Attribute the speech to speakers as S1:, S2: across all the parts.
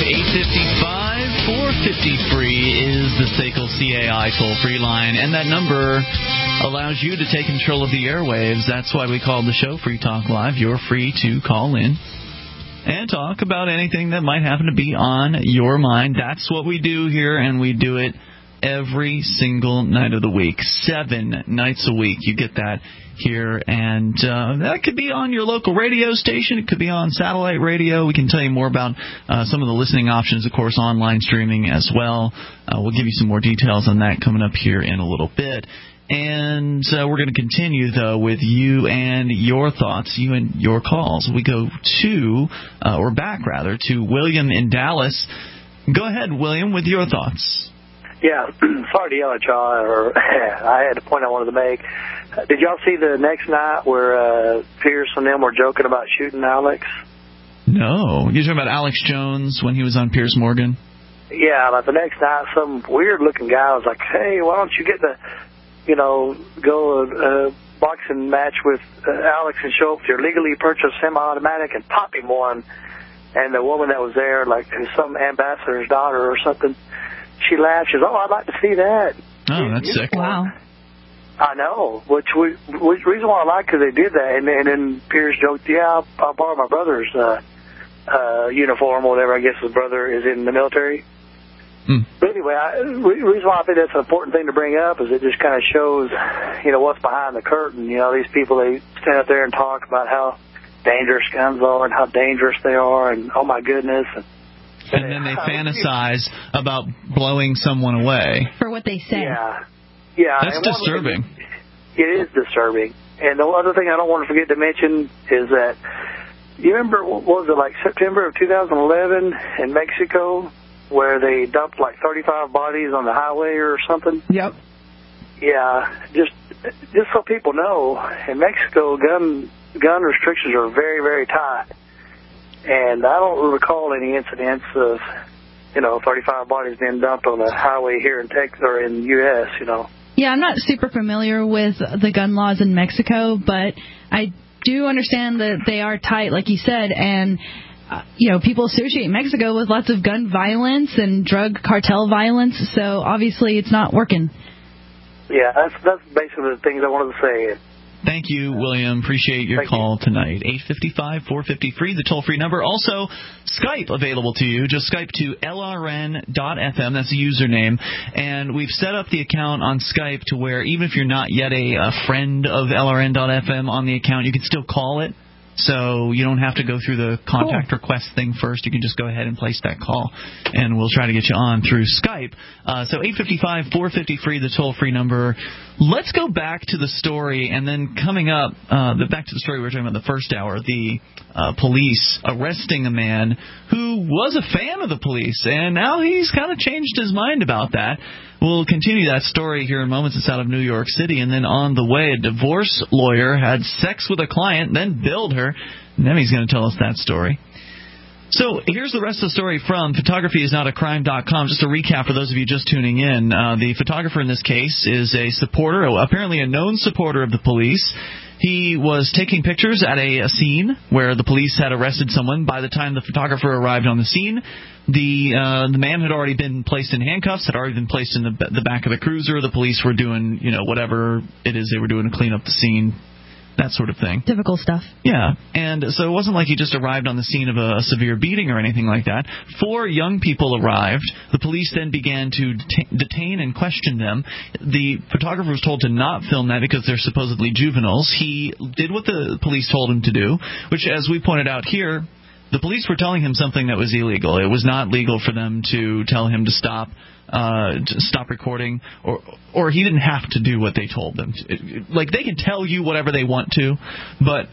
S1: 855-450-FREE is the SACL CAI toll-free line, and that number allows you to take control of the airwaves. That's why we call the show Free Talk Live. You're free to call in and talk about anything that might happen to be on your mind. That's what we do here, and we do it every single night of the week, 7 nights a week. You get that here, and that could be on your local radio station. It could be on satellite radio. We can tell you more about some of the listening options, of course, online streaming as well. We'll give you some more details on that coming up here in a little bit. And we're going to continue, though, with you and your thoughts, you and your calls. We go to, or back, rather, to William in Dallas. Go ahead, William, with your thoughts.
S2: Yeah, sorry to yell at y'all. I had a point I wanted to make. Did y'all see the next night where Pierce and them were joking about shooting Alex?
S1: No. You're talking about Alex Jones when he was on Piers Morgan?
S2: Yeah, like the next night, some weird-looking guy was like, hey, why don't you get go a boxing match with Alex and show up with your legally purchased semi-automatic and pop him one. And the woman that was there, like some ambassador's daughter or something, she laughed. She said, "Oh, I'd like to see that."
S1: Oh, that's sick.
S3: Wow.
S2: I know. Which reason why I like because they did that, and then Pierce joked, "Yeah, I'll borrow my brother's uniform or whatever. I guess his brother is in the military." But anyway, reason why I think that's an important thing to bring up is it just kind of shows, what's behind the curtain. These people, they stand up there and talk about how dangerous guns are and how dangerous they are, and oh my goodness.
S1: And then they fantasize about blowing someone away.
S3: For what they say.
S2: Yeah.
S1: That's disturbing.
S2: It is disturbing. And the other thing I don't want to forget to mention is that, you remember, what was it, like September of 2011 in Mexico, where they dumped like 35 bodies on the highway or something?
S3: Yep.
S2: Yeah, just so people know, in Mexico, gun restrictions are very, very tight. And I don't recall any incidents of, 35 bodies being dumped on the highway here in Texas or in the U.S.,
S3: Yeah, I'm not super familiar with the gun laws in Mexico, but I do understand that they are tight, like you said, and, people associate Mexico with lots of gun violence and drug cartel violence, so obviously it's not working.
S2: Yeah, that's basically the things I wanted to say.
S1: Thank you, William. Appreciate your call tonight. 855-450-FREE, the toll-free number. Also, Skype available to you. Just Skype to LRN.FM. That's the username. And we've set up the account on Skype to where even if you're not yet a friend of LRN.FM on the account, you can still call it. So you don't have to go through the contact request thing first. You can just go ahead and place that call, and we'll try to get you on through Skype. So 855-450-FREE, the toll-free number. Let's go back to the story, and then coming up, back to the story we were talking about the first hour, the police arresting a man who was a fan of the police, and now he's kind of changed his mind about that. We'll continue that story here in moments. It's out of New York City. And then on the way, a divorce lawyer had sex with a client, then billed her. Nemi's going to tell us that story. So here's the rest of the story from photographyisnotacrime.com. Just a recap for those of you just tuning in. The photographer in this case is a supporter, apparently a known supporter of the police. He was taking pictures at a scene where the police had arrested someone. By the time the photographer arrived on the scene, the man had already been placed in handcuffs, had already been placed in the back of the cruiser. The police were doing, whatever it is they were doing to clean up the scene, that sort of thing.
S3: Typical stuff.
S1: Yeah, and so it wasn't like he just arrived on the scene of a severe beating or anything like that. 4 young people arrived. The police then began to detain and question them. The photographer was told to not film that because they're supposedly juveniles. He did what the police told him to do, which, as we pointed out here, the police were telling him something that was illegal. It was not legal for them to tell him to stop recording, or he didn't have to do what they told them. Like, they can tell you whatever they want to, but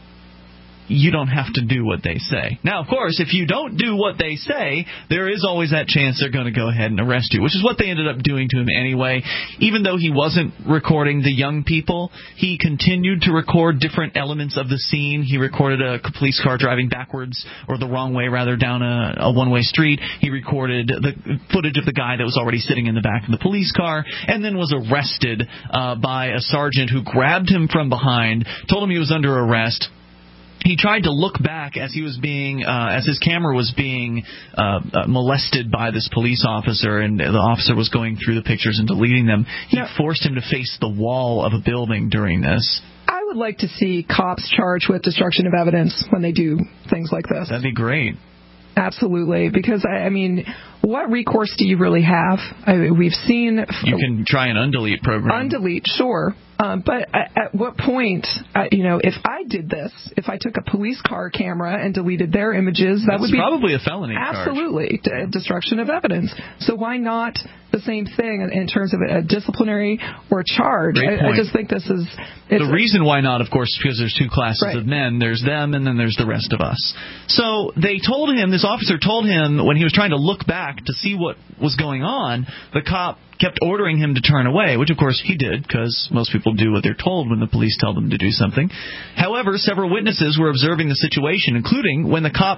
S1: you don't have to do what they say. Now, of course, if you don't do what they say, there is always that chance they're going to go ahead and arrest you, which is what they ended up doing to him anyway. Even though he wasn't recording the young people, he continued to record different elements of the scene. He recorded a police car driving backwards, or the wrong way, rather, down a one-way street. He recorded the footage of the guy that was already sitting in the back of the police car, and then was arrested by a sergeant who grabbed him from behind, told him he was under arrest, he tried to look back as he was being, as his camera was being molested by this police officer, and the officer was going through the pictures and deleting them. He forced him to face the wall of a building during this.
S4: I would like to see cops charged with destruction of evidence when they do things like this.
S1: That'd be great.
S4: Absolutely, because, I mean, what recourse do you really have? We've seen...
S1: You can try an undelete program.
S4: Undelete, sure. But at what point, if I did this, if I took a police car camera and deleted their images, that would be...
S1: probably a felony
S4: Absolutely. Destruction of evidence. So why not the same thing in terms of a disciplinary or charge? I just think this is...
S1: The reason why not, of course, is because there's two classes of men. There's them, and then there's the rest of us. So they told him, this officer told him, when he was trying to look back to see what was going on, the cop kept ordering him to turn away, which, of course, he did, because most people do what they're told when the police tell them to do something. However, several witnesses were observing the situation, including when the cop,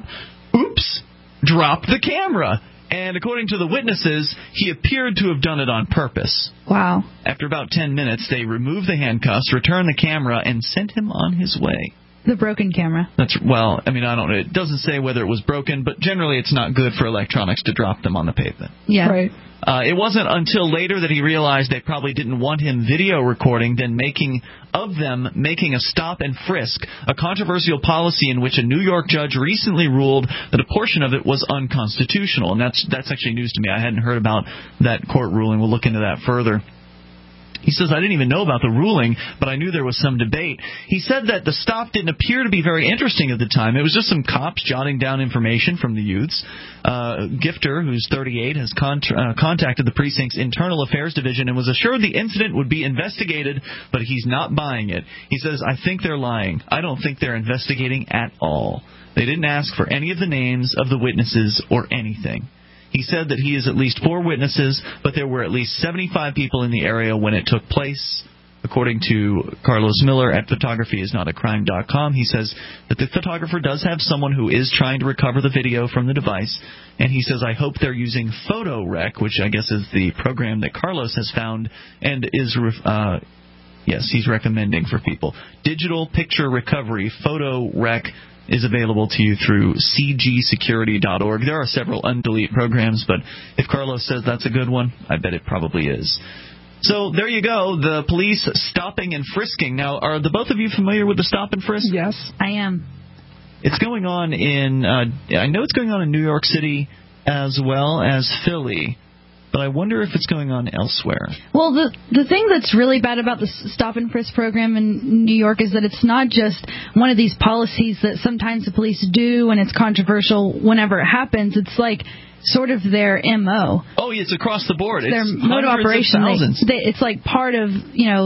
S1: dropped the camera. And according to the witnesses, he appeared to have done it on purpose.
S3: Wow.
S1: After about 10 minutes, they removed the handcuffs, returned the camera, and sent him on his way.
S3: The broken camera.
S1: I don't know. It doesn't say whether it was broken, but generally it's not good for electronics to drop them on the pavement.
S3: Yeah.
S4: Right.
S1: It wasn't until later that he realized they probably didn't want him video recording, then making a stop and frisk, a controversial policy in which a New York judge recently ruled that a portion of it was unconstitutional. And that's actually news to me. I hadn't heard about that court ruling. We'll look into that further. He says, I didn't even know about the ruling, but I knew there was some debate. He said that the stop didn't appear to be very interesting at the time. It was just some cops jotting down information from the youths. Gifter, who's 38, has contacted the precinct's internal affairs division and was assured the incident would be investigated, but he's not buying it. He says, I think they're lying. I don't think they're investigating at all. They didn't ask for any of the names of the witnesses or anything. He said that he has at least 4 witnesses, but there were at least 75 people in the area when it took place. According to Carlos Miller at photographyisnotacrime.com, he says that the photographer does have someone who is trying to recover the video from the device, and he says, I hope they're using PhotoRec, which I guess is the program that Carlos has found and is... Yes, he's recommending for people. Digital Picture Recovery, PhotoRec, is available to you through cgsecurity.org. There are several undelete programs, but if Carlos says that's a good one, I bet it probably is. So there you go, the police stopping and frisking. Now, are the both of you familiar with the stop and frisk?
S4: Yes.
S3: I am.
S1: It's going on I know it's going on in New York City as well as Philly. But I wonder if it's going on elsewhere.
S3: Well, the thing that's really bad about the stop and frisk program in New York is that it's not just one of these policies that sometimes the police do and it's controversial whenever it happens. It's like sort of their M.O.
S1: Oh, it's across the board.
S3: It's their mode of operation. It's like part of,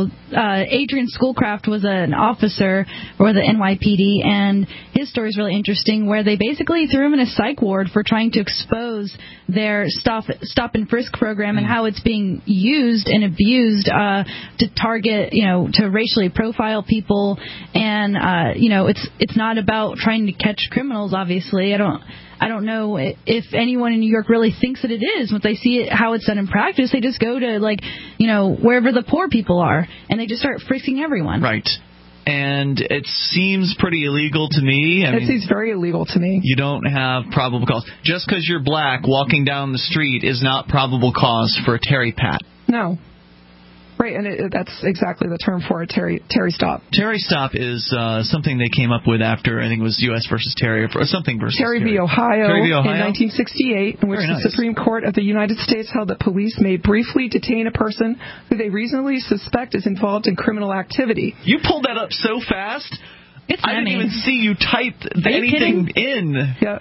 S3: Adrian Schoolcraft was an officer for the NYPD, and his story is really interesting, where they basically threw him in a psych ward for trying to expose their stop and frisk program and how it's being used and abused to target, to racially profile people. And, it's not about trying to catch criminals, obviously. I don't know if anyone in New York really thinks that it is. When they see it, how it's done in practice, they just go to, wherever the poor people are, and they just start frisking everyone.
S1: Right. And it seems pretty illegal to me.
S4: It seems very illegal to me.
S1: You don't have probable cause. Just because you're black, walking down the street is not probable cause for a Terry Pat.
S4: No. Right, and that's exactly the term for it, Terry stop.
S1: Terry stop is something they came up with after, I think it was U.S. versus Terry, or something versus
S4: Terry v. Ohio in 1968, in which the Supreme Court of the United States held that police may briefly detain a person who they reasonably suspect is involved in criminal activity.
S1: You pulled that up so fast, I didn't even see you type anything in.
S4: Yeah.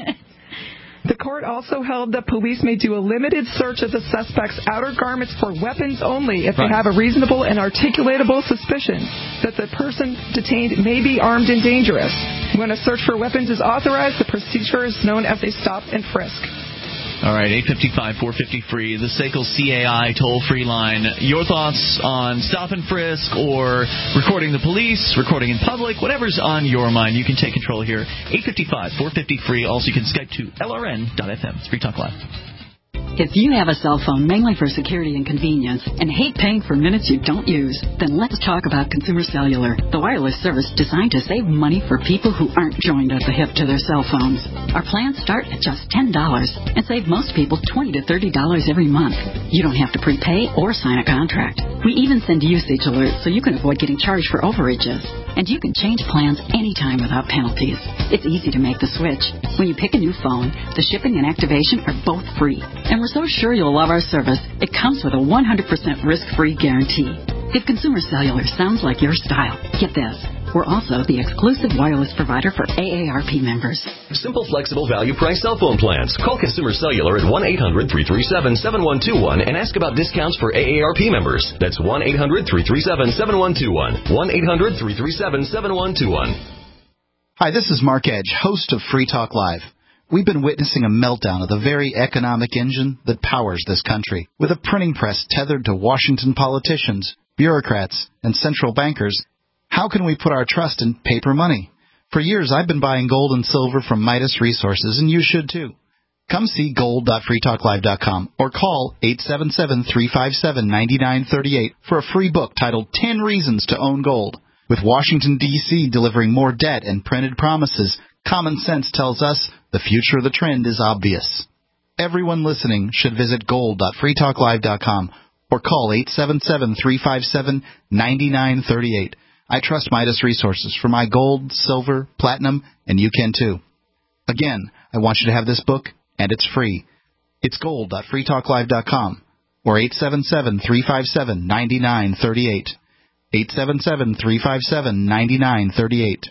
S4: The court also held that police may do a limited search of the suspect's outer garments for weapons only if they have a reasonable and articulatable suspicion that the person detained may be armed and dangerous. When a search for weapons is authorized, the procedure is known as a stop and frisk.
S1: All right, 855-450-FREE, the SACL CAI toll-free line. Your thoughts on stop and frisk or recording the police, recording in public, whatever's on your mind. You can take control here. 855-450-FREE. Also, you can Skype to LRN.FM. It's Free Talk Live.
S5: If you have a cell phone mainly for security and convenience and hate paying for minutes you don't use, then let's talk about Consumer Cellular, the wireless service designed to save money for people who aren't joined at the hip to their cell phones. Our plans start at just $10 and save most people $20 to $30 every month. You don't have to prepay or sign a contract. We even send usage alerts so you can avoid getting charged for overages. And you can change plans anytime without penalties. It's easy to make the switch. When you pick a new phone, the shipping and activation are both free. And we're so sure you'll love our service, it comes with a 100% risk-free guarantee. If Consumer Cellular sounds like your style, get this. We're also the exclusive wireless provider for AARP members.
S6: Simple, flexible, value-price cell phone plans. Call Consumer Cellular at 1-800-337-7121 and ask about discounts for AARP members. That's 1-800-337-7121. 1-800-337-7121.
S7: Hi, this is Mark Edge, host of Free Talk Live. We've been witnessing a meltdown of the very economic engine that powers this country. With a printing press tethered to Washington politicians, bureaucrats, and central bankers, how can we put our trust in paper money? For years, I've been buying gold and silver from Midas Resources, and you should too. Come see gold.freetalklive.com or call 877-357-9938 for a free book titled 10 Reasons to Own Gold. With Washington, D.C. delivering more debt and printed promises, common sense tells us the future of the trend is obvious. Everyone listening should visit gold.freetalklive.com or call 877-357-9938. I trust Midas Resources for my gold, silver, platinum, and you can too. Again, I want you to have this book, and it's free. It's gold.freetalklive.com or 877-357-9938. 877-357-9938.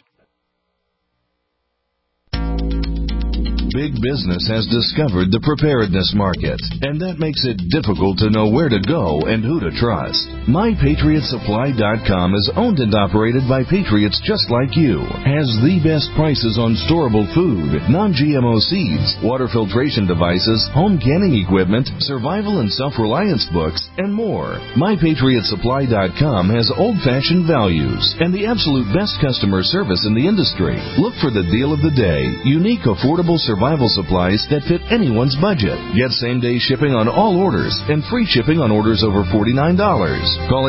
S8: Big business has discovered the preparedness market, and that makes it difficult to know where to go and who to trust. MyPatriotSupply.com is owned and operated by patriots just like you, has the best prices on storable food, non-GMO seeds, water filtration devices, home canning equipment, survival and self-reliance books, and more. MyPatriotSupply.com has old-fashioned values and the absolute best customer service in the industry. Look for the deal of the day, unique, affordable survival supplies that fit anyone's budget. Get same-day shipping on all orders and free shipping on orders over $49. Call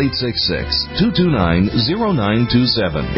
S8: 866-229-0927,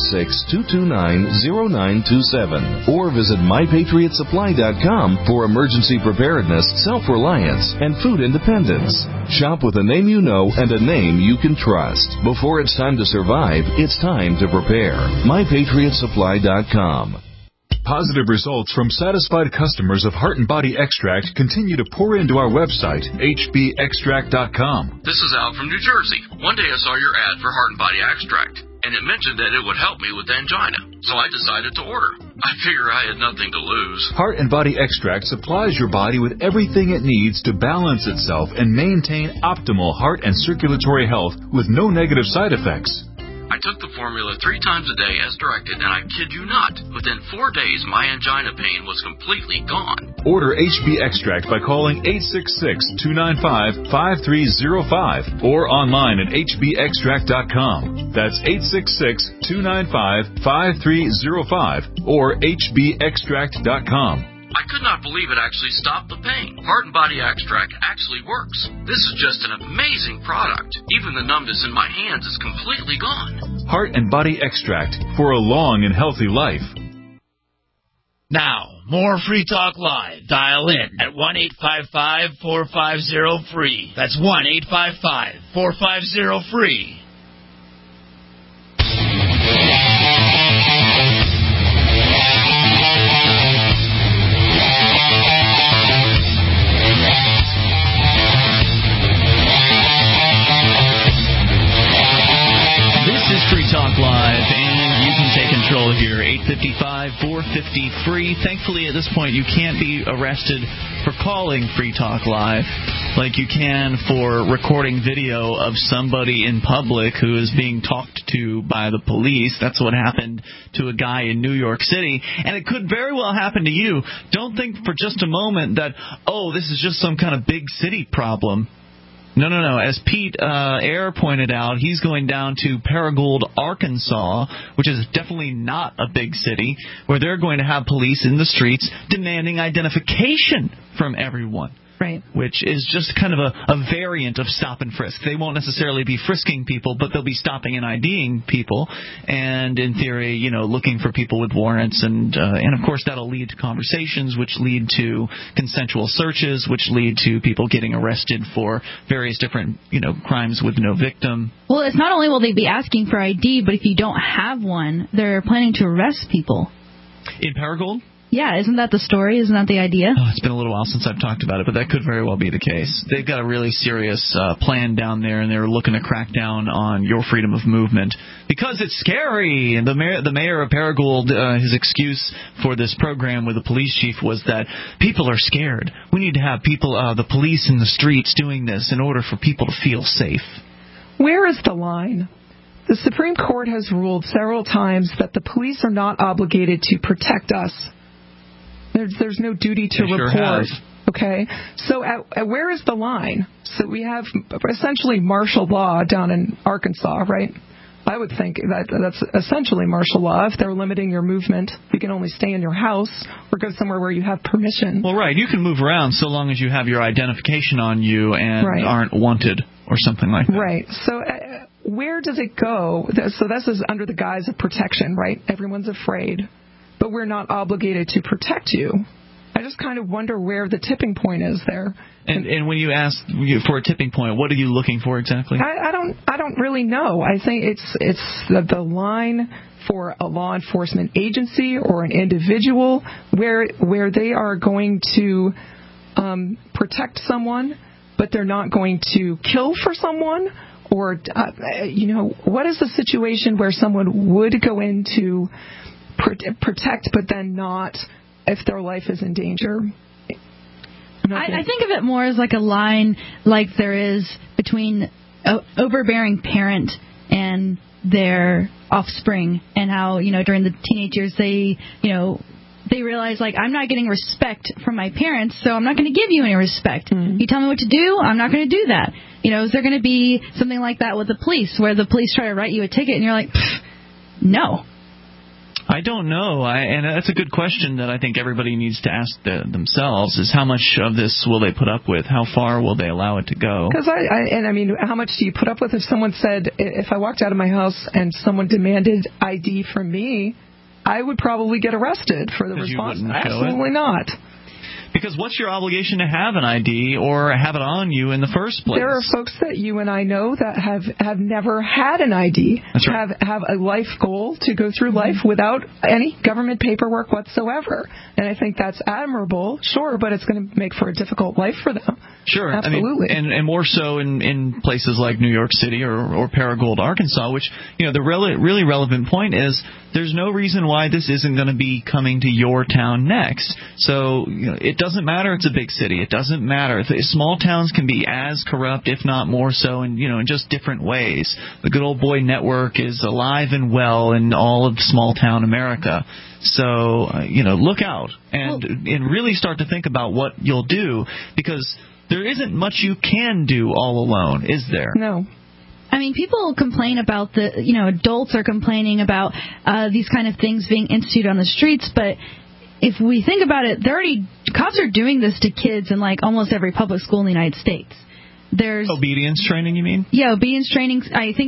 S8: 866-229-0927, or visit MyPatriotSupply.com for emergency preparedness, self-reliance, and food independence. Shop with a name you know and a name you can trust. Before it's time to survive, it's time to prepare. MyPatriotSupply.com.
S9: Positive results from satisfied customers of Heart and Body Extract continue to pour into our website, hbextract.com.
S10: This is Al from New Jersey. One day I saw your ad for Heart and Body Extract, and it mentioned that it would help me with angina, so I decided to order. I figure I had nothing to lose.
S9: Heart and Body Extract supplies your body with everything it needs to balance itself and maintain optimal heart and circulatory health with no negative side effects.
S10: I took the formula 3 times a day as directed, and I kid you not, within 4 days my angina pain was completely gone.
S9: Order HB Extract by calling 866-295-5305 or online at hbextract.com. That's 866-295-5305 or hbextract.com.
S10: I could not believe it actually stopped the pain. Heart and Body Extract actually works. This is just an amazing product. Even the numbness in my hands is completely gone.
S9: Heart and Body Extract for a long and healthy life.
S11: Now, more Free Talk Live. Dial in at 1-855-450-FREE. That's 1-855-450-FREE.
S1: Free Talk Live, and you can take control here. 855-450-FREE. Thankfully, at this point, you can't be arrested for calling Free Talk Live like you can for recording video of somebody in public who is being talked to by the police. That's what happened to a guy in New York City, and it could very well happen to you. Don't think for just a moment that, oh, this is just some kind of big city problem. No. As Pete Ayer pointed out, he's going down to Paragould, Arkansas, which is definitely not a big city, where they're going to have police in the streets demanding identification from everyone.
S3: Right.
S1: Which is just kind of a variant of stop and frisk. They won't necessarily be frisking people, but they'll be stopping and IDing people, and in theory, looking for people with warrants, and of course that'll lead to conversations, which lead to consensual searches, which lead to people getting arrested for various different, crimes with no victim.
S3: Well, it's not only will they be asking for ID, but if you don't have one, they're planning to arrest people.
S1: In Paragould?
S3: Yeah, isn't that the story? Isn't that the idea?
S1: Oh, it's been a little while since I've talked about it, but that could very well be the case. They've got a really serious plan down there, and they're looking to crack down on your freedom of movement because it's scary. And the mayor of Paragould, his excuse for this program with the police chief was that people are scared. We need to have the police in the streets doing this in order for people to feel safe.
S4: Where is the line? The Supreme Court has ruled several times that the police are not obligated to protect us. There's no duty to report.
S1: Sure
S4: Okay, so where is the line? So we have essentially martial law down in Arkansas, right? I would think that's essentially martial law. If they're limiting your movement, you can only stay in your house or go somewhere where you have permission.
S1: Well, right. You can move around so long as you have your identification on you and aren't wanted or something like that.
S4: Right. So where does it go? So this is under the guise of protection, right? Everyone's afraid. But we're not obligated to protect you. I just kind of wonder where the tipping point is there.
S1: And when you ask for a tipping point, what are you looking for exactly?
S4: I don't really know. I think it's the line for a law enforcement agency or an individual where they are going to protect someone, but they're not going to kill for someone. Or what is the situation where someone would go into protect, but then not if their life is in danger?
S3: I think of it more as like a line like there is between an overbearing parent and their offspring, and how, during the teenage years they realize, like, I'm not getting respect from my parents, so I'm not going to give you any respect. You tell me what to do, I'm not going to do that. Is there going to be something like that with the police, where the police try to write you a ticket and you're like, no?
S1: I don't know, and that's a good question that I think everybody needs to ask themselves, is how much of this will they put up with? How far will they allow it to go?
S4: Because how much do you put up with if someone said, if I walked out of my house and someone demanded ID from me, I would probably get arrested for the response? Absolutely not.
S1: Because what's your obligation to have an ID or have it on you in the first place?
S4: There are folks that you and I know that have never had an ID.
S1: That's right.
S4: Have a life goal to go through life without any government paperwork whatsoever. And I think that's admirable, sure, but it's going to make for a difficult life for them.
S1: Sure.
S4: Absolutely.
S1: And more so in places like New York City or Paragould, Arkansas, which, the really relevant point is there's no reason why this isn't going to be coming to your town next. So, it doesn't matter it's a big city. It doesn't matter. Small towns can be as corrupt, if not more so, in just different ways. The good old boy network is alive and well in all of small town America. So, look out and really start to think about what you'll do, because there isn't much you can do all alone, is there?
S4: No.
S3: I mean, people complain about adults are complaining about these kind of things being instituted on the streets, but if we think about it, cops are doing this to kids in like almost every public school in the United States. There's
S1: obedience training, you mean?
S3: Yeah, obedience training.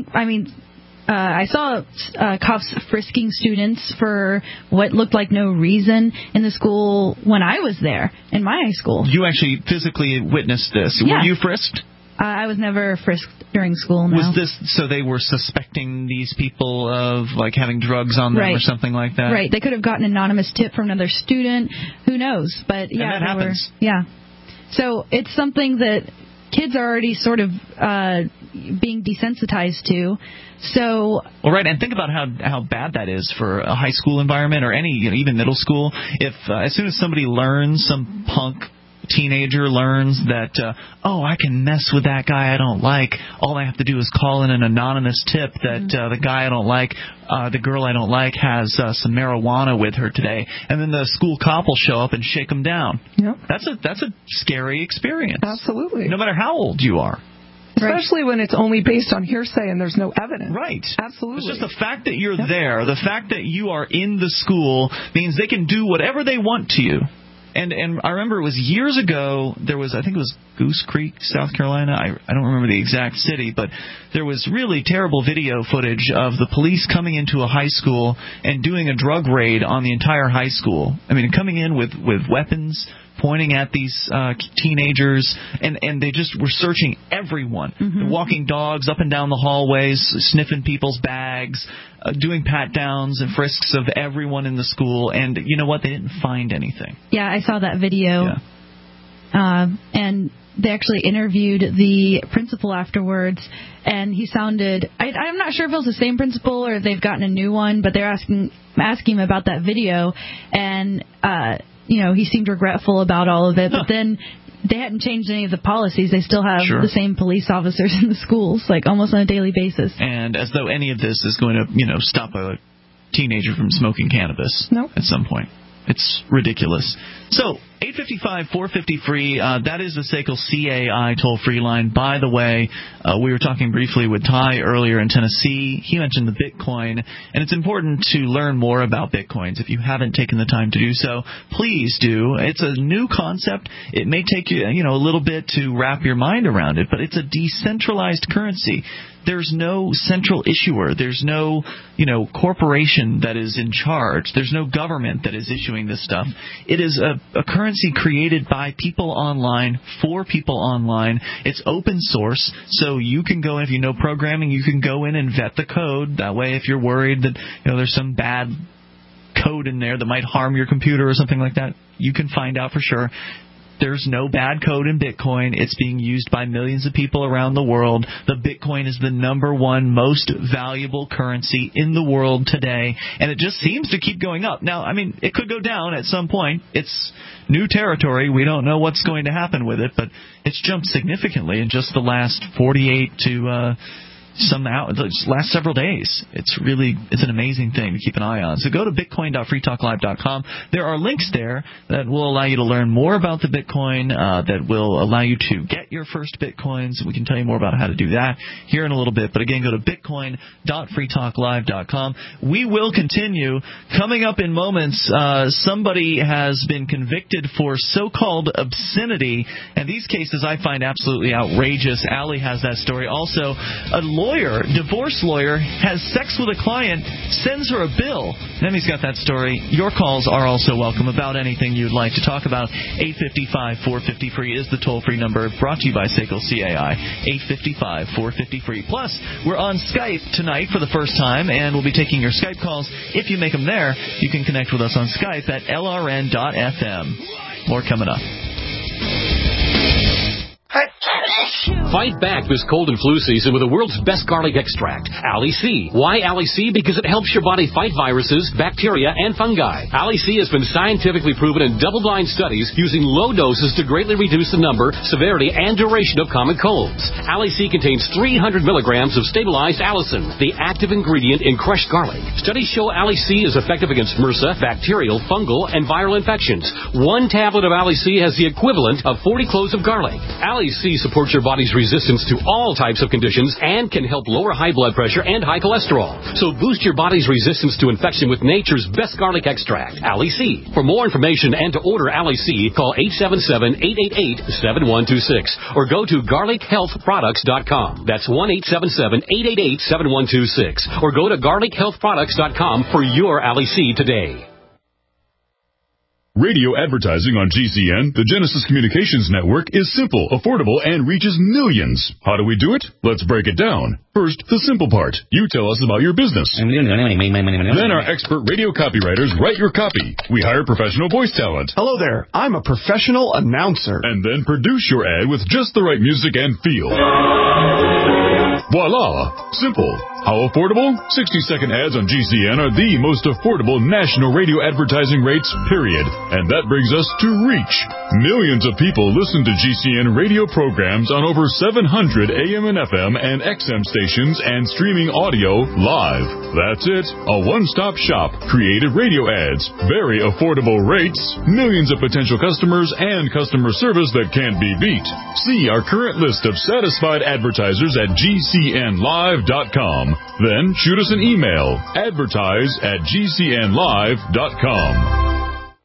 S3: I saw cops frisking students for what looked like no reason in the school when I was there, in my high school. You
S1: actually physically witnessed this.
S3: Yeah.
S1: Were you frisked?
S3: I was never frisked during school, no.
S1: Was this so they were suspecting these people of like having drugs on them or something like that?
S3: Right. They could have gotten an anonymous tip from another student. Who knows? But yeah,
S1: and that happens.
S3: So it's something that kids are already sort of being desensitized to. So
S1: well, right, and think about how bad that is for a high school environment or any even middle school. If as soon as somebody learns, some punk teenager learns that I can mess with that guy I don't like, all I have to do is call in an anonymous tip that the guy I don't like, the girl I don't like has some marijuana with her today, and then the school cop will show up and shake them down.
S4: Yeah,
S1: that's a scary experience.
S4: Absolutely.
S1: No matter how old you are.
S4: Especially when it's only based on hearsay and there's no evidence.
S1: Right.
S4: Absolutely.
S1: It's just the fact that you're there, the fact that you are in the school means they can do whatever they want to you. And I remember it was years ago, there was, I think it was Goose Creek, South Carolina. I don't remember the exact city, but there was really terrible video footage of the police coming into a high school and doing a drug raid on the entire high school. I mean, coming in with weapons, pointing at these teenagers, and they just were searching everyone, walking dogs up and down the hallways, sniffing people's bags, doing pat-downs and frisks of everyone in the school, and you know what? They didn't find anything.
S3: Yeah, I saw that video, and they actually interviewed the principal afterwards, and he sounded, I'm not sure if it was the same principal or if they've gotten a new one, but they're asking him about that video, and he seemed regretful about all of it, but then they hadn't changed any of the policies. They still have the same police officers in the schools, like almost on a daily basis. And as though any of this is going to, stop a teenager from smoking cannabis at some point. It's ridiculous. So, 855-450-FREE, that is the SACL CAI toll-free line. By the way, we were talking briefly with Ty earlier in Tennessee. He mentioned the Bitcoin, and it's important to learn more about Bitcoins. If you haven't taken the time to do so, please do. It's a new concept. It may take you, a little bit to wrap your mind around it, but it's a decentralized currency. There's no central issuer. There's no, corporation that is in charge. There's no government that is issuing this stuff. It is a currency created by people online, for people online. It's open source, so you can go, if you know programming, you can go in and vet the code. That way, if you're worried that, there's some bad code in there that might harm your computer or something like that, you can find out for sure. There's no bad code in Bitcoin. It's being used by millions of people around the world. The Bitcoin is the number one most valuable currency in the world today, and it just seems to keep going up. Now, it could go down at some point. It's new territory. We don't know what's going to happen with it, but it's jumped significantly in just the last 48 to last several days. It's an amazing thing to keep an eye on. So go to bitcoin.freetalklive.com. There are links there that will allow you to learn more about the Bitcoin, that will allow you to get your first Bitcoins. We can tell you more about how to do that here in a little bit. But again, go to bitcoin.freetalklive.com. We will continue. Coming up in moments, somebody has been convicted for so-called obscenity, and these cases I find absolutely outrageous. Allie has that story. Also, a divorce lawyer, has sex with a client, sends her a bill. Nemi's got that story. Your calls are also welcome about anything you'd like to talk about. 855-450-FREE is the toll-free number, brought to you by SACL CAI. 855-450-FREE. Plus, we're on Skype tonight for the first time, and we'll be taking your Skype calls. If you make them there, you can connect with us on Skype at lrn.fm. More coming up.
S6: Fight back this cold and flu season with the world's best garlic extract, Ali C. Why Ali C? Because it helps your body fight viruses, bacteria, and fungi. Ali C has been scientifically proven in double-blind studies using low doses to greatly reduce the number, severity, and duration of common colds. Ali C contains 300 milligrams of stabilized allicin, the active ingredient in crushed garlic. Studies show Ali C is effective against MRSA, bacterial, fungal, and viral infections. One tablet of Ali C has the equivalent of 40 cloves of garlic. Ali C supports your body's resistance to all types of conditions and can help lower high blood pressure and high cholesterol. So boost your body's resistance to infection with nature's best garlic extract, Ali C. For more information and to order Ali C, call 877-888-7126 or go to garlichealthproducts.com. That's 1-877-888-7126 or go to garlichealthproducts.com for your Ali C today.
S9: Radio advertising on GCN, the Genesis Communications Network, is simple, affordable, and reaches millions. How do we do it? Let's break it down. First, the simple part. You tell us about your business. Then our expert radio copywriters write your copy. We hire professional voice talent.
S12: Hello there. I'm a professional announcer.
S9: And then produce your ad with just the right music and feel. Voila! Simple. How affordable? 60-second ads on GCN are the most affordable national radio advertising rates, period. And that brings us to reach. Millions of people listen to GCN radio programs on over 700 AM and FM and XM stations and streaming audio live. That's it. A one-stop shop. Creative radio ads. Very affordable rates. Millions of potential customers and customer service that can't be beat. See our current list of satisfied advertisers at GCNlive.com. Then shoot us an email. Advertise@GCNlive.com.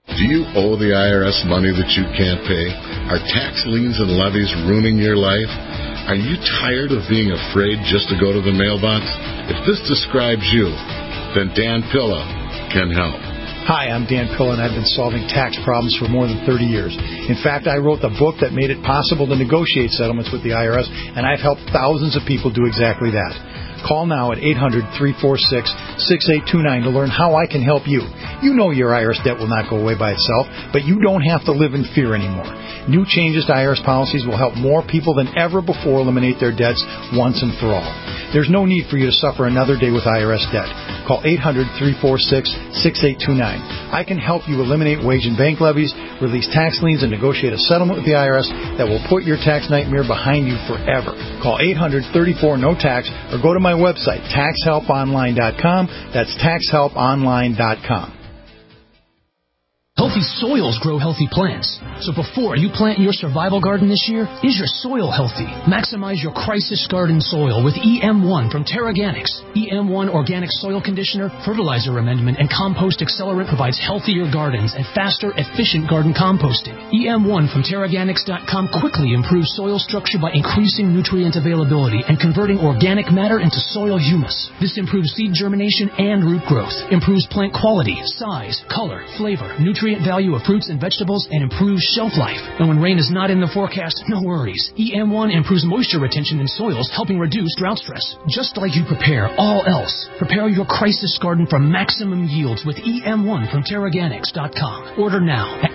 S13: Do you owe the IRS money that you can't pay? Are tax liens and levies ruining your life? Are you tired of being afraid just to go to the mailbox? If this describes you, then Dan Pilla can help.
S14: Hi, I'm Dan Pilla, and I've been solving tax problems for more than 30 years. In fact, I wrote the book that made it possible to negotiate settlements with the IRS, and I've helped thousands of people do exactly that. Call now at 800-346-6829 to learn how I can help you. You know your IRS debt will not go away by itself, but you don't have to live in fear anymore. New changes to IRS policies will help more people than ever before eliminate their debts once and for all. There's no need for you to suffer another day with IRS debt. Call 800-346-6829. I can help you eliminate wage and bank levies, release tax liens, and negotiate a settlement with the IRS that will put your tax nightmare behind you forever. Call 800-34-NO-TAX or go to my website, taxhelponline.com. That's taxhelponline.com.
S15: Healthy soils grow healthy plants. So before you plant your survival garden this year, is your soil healthy? Maximize your crisis garden soil with EM1 from Terraganics. EM1 Organic Soil Conditioner, Fertilizer Amendment, and Compost Accelerant provides healthier gardens and faster, efficient garden composting. EM1 from Terraganics.com quickly improves soil structure by increasing nutrient availability and converting organic matter into soil humus. This improves seed germination and root growth, improves plant quality, size, color, flavor, nutrient value of fruits and vegetables, and improves shelf life. And when rain is not in the forecast, no worries. EM1 improves moisture retention in soils, helping reduce drought stress. Just like you prepare all else, prepare your crisis garden for maximum yields with EM1 from Terraganics.com. Order now at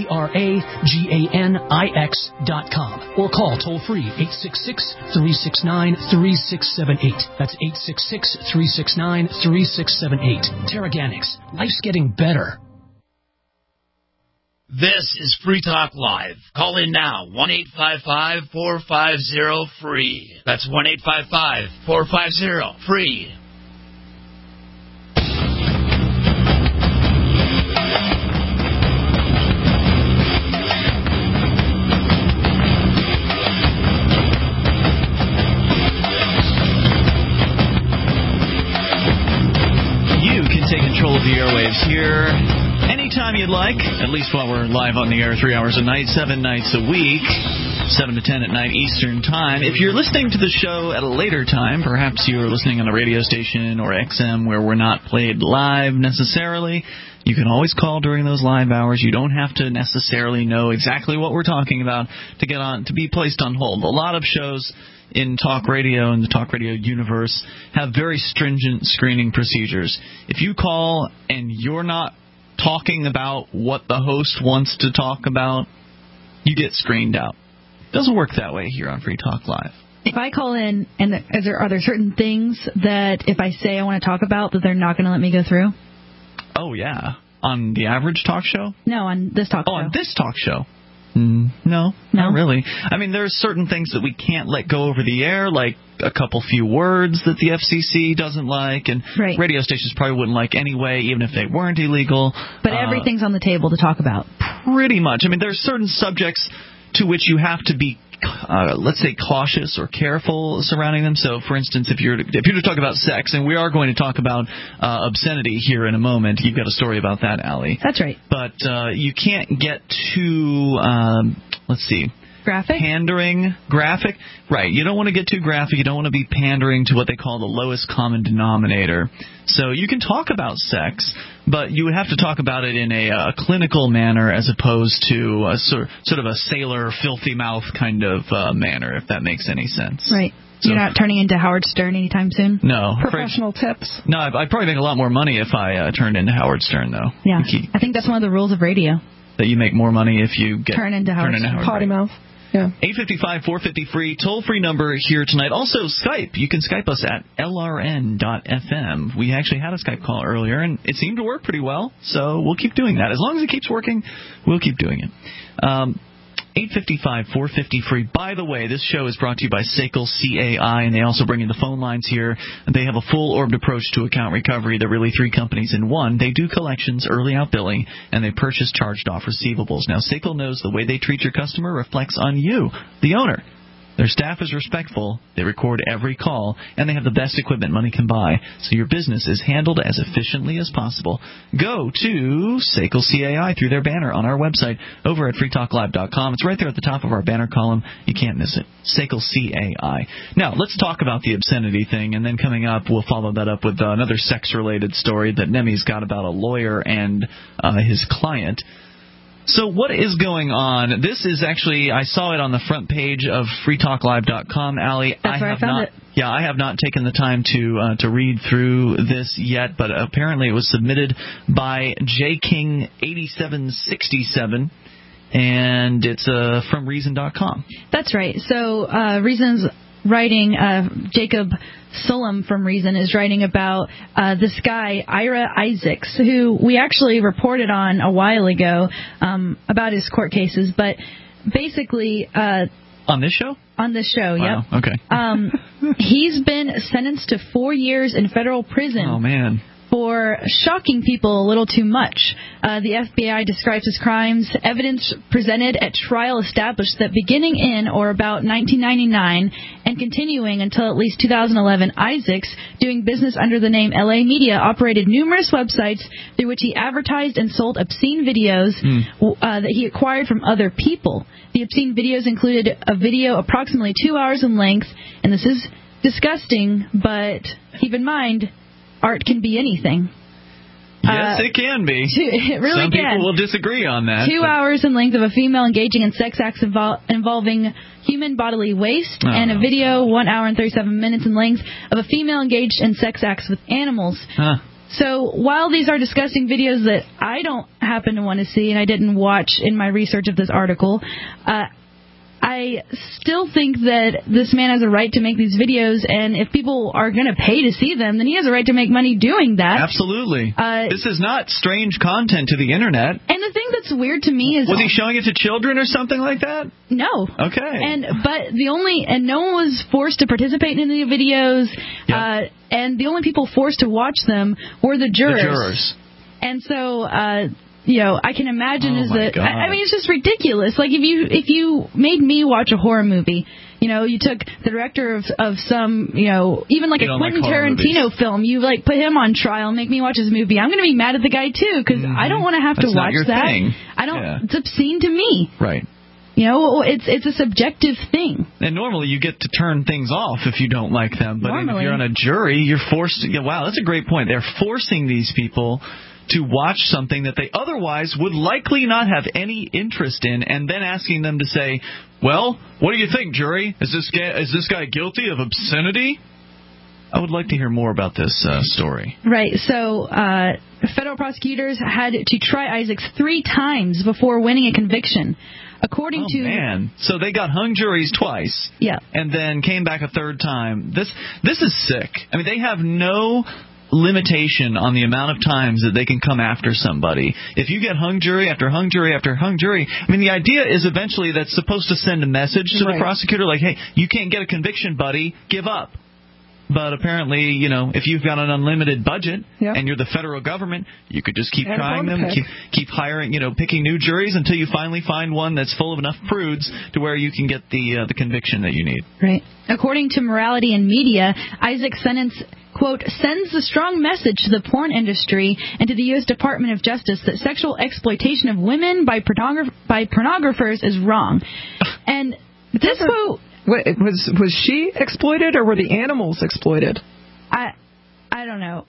S15: TERAGANIX.com or call toll-free 866-369-3678. That's 866-369-3678. Terraganics. Life's getting better.
S11: This is Free Talk Live. Call in now, 1-855-450-FREE. That's 1-855-450-FREE.
S1: You can take control of the airwaves here anytime you'd like, at least while we're live on the air 3 hours a night, 7 nights a week, 7 to 10 at night Eastern Time. If you're listening to the show at a later time, perhaps you're listening on a radio station or XM where we're not played live necessarily, you can always call during those live hours. You don't have to necessarily know exactly what we're talking about to get on to be placed on hold. A lot of shows in talk radio and the talk radio universe have very stringent screening procedures. If you call and you're not talking about what the host wants to talk about, you get screened out. It doesn't work that way here on Free Talk Live.
S3: If I call in, and are there certain things that if I say I want to talk about that they're not going to let me go through?
S1: Oh, yeah. On the average talk show?
S3: No, on this talk show.
S1: Oh, on this talk show? No, not really. I mean, there's certain things that we can't let go over the air, like a couple few words that the FCC doesn't like, and radio stations probably wouldn't like anyway, even if they weren't illegal.
S3: But everything's on the table to talk about.
S1: Pretty much. I mean, there's certain subjects to which you have to be, let's say, cautious or careful surrounding them. So, for instance, if you're to talk about sex, and we are going to talk about obscenity here in a moment. You've got a story about that, Allie.
S3: That's right.
S1: But you can't get too, let's see.
S3: Graphic?
S1: Pandering. Graphic. Right. You don't want to get too graphic. You don't want to be pandering to what they call the lowest common denominator. So you can talk about sex, but you would have to talk about it in a clinical manner as opposed to a sort of a sailor, filthy mouth kind of manner, if that makes any sense.
S3: Right. So, you're not turning into Howard Stern anytime soon?
S1: No.
S4: Professional tips?
S1: No, I'd probably make a lot more money if I turned into Howard Stern, though.
S3: Yeah. I think that's one of the rules of radio.
S1: That you make more money if you
S3: turn into Howard Stern.
S4: Potty mouth. Yeah.
S1: 855-450-FREE, toll-free number here tonight. Also, Skype. You can Skype us at LRN.FM. We actually had a Skype call earlier, and it seemed to work pretty well, so we'll keep doing that. As long as it keeps working, we'll keep doing it. 855-450-FREE. By the way, this show is brought to you by SACL CAI, and they also bring in the phone lines here. They have a full-orbed approach to account recovery. They're really three companies in one. They do collections, early out billing, and they purchase charged-off receivables. Now, SACL knows the way they treat your customer reflects on you, the owner. Their staff is respectful, they record every call, and they have the best equipment money can buy, so your business is handled as efficiently as possible. Go to SACL CAI through their banner on our website over at freetalklive.com. It's right there at the top of our banner column. You can't miss it. SACL CAI. Now, let's talk about the obscenity thing, and then coming up, we'll follow that up with another sex-related story that Nemi's got about a lawyer and his client. So what is going on? This is actually, I saw it on the front page of freetalklive.com, Allie.
S3: That's where I found it.
S1: Yeah, I have not taken the time to read through this yet, but apparently it was submitted by jking8767, and it's from Reason.com.
S3: That's right. So Reason's writing, Jacob Sullum from Reason is writing about this guy, Ira Isaacs, who we actually reported on a while ago about his court cases. But basically...
S1: on this show?
S3: On this show,
S1: wow.
S3: Yep.
S1: Okay.
S3: He's been sentenced to 4 years in federal prison.
S1: Oh, man.
S3: For shocking people a little too much. The FBI describes his crimes. Evidence presented at trial established that beginning in or about 1999 and continuing until at least 2011, Isaacs, doing business under the name LA Media, operated numerous websites through which he advertised and sold obscene videos that he acquired from other people. The obscene videos included a video approximately 2 hours in length, and this is disgusting, but keep in mind, art can be anything.
S1: Yes, it can be.
S3: It really
S1: Some
S3: can.
S1: people will disagree on that.
S3: 2 hours in length of a female engaging in sex acts involving human bodily waste, and a video 1 hour and 37 minutes in length of a female engaged in sex acts with animals. So while these are disgusting videos that I don't happen to want to see, and I didn't watch in my research of this article, I still think that this man has a right to make these videos, and if people are going to pay to see them, then he has a right to make money doing that.
S1: Absolutely. This is not strange content to the Internet.
S3: And the thing that's weird to me is...
S1: Was he showing it to children or something like that?
S3: No.
S1: Okay.
S3: But no one was forced to participate in the videos, and the only people forced to watch them were the jurors.
S1: The jurors.
S3: And so... I can imagine
S1: God.
S3: I mean, it's just ridiculous. Like, if you made me watch a horror movie, you took the director of some, even like a Quentin Tarantino film, you put him on trial and make me watch his movie, I'm going to be mad at the guy too, because I don't want to have to watch that.
S1: Thing.
S3: I don't. It's obscene to me.
S1: Right.
S3: It's a subjective thing.
S1: And normally you get to turn things off if you don't like them, but if you're on a jury, you're forced to. Wow, that's a great point. They're forcing these people to watch something that they otherwise would likely not have any interest in, and then asking them to say, well, what do you think, jury? Is this guy guilty of obscenity? I would like to hear more about this story.
S3: Right. So federal prosecutors had to try Isaacs 3 times before winning a conviction. According to...
S1: man. So they got hung juries twice.
S3: Yeah.
S1: And then came back a third time. This is sick. I mean, they have no limitation on the amount of times that they can come after somebody. If you get hung jury after hung jury after hung jury, I mean, the idea is eventually that's supposed to send a message to the prosecutor like, hey, you can't get a conviction, buddy. Give up. But apparently, if you've got an unlimited budget and you're the federal government, you could just keep trying them, keep hiring, picking new juries until you finally find one that's full of enough prudes to where you can get the conviction that you need.
S3: Right. According to Morality and Media, Isaac's sentence, quote, sends a strong message to the porn industry and to the U.S. Department of Justice that sexual exploitation of women by pornographers is wrong. And this quote...
S4: Was she exploited, or were the animals exploited?
S3: I don't know.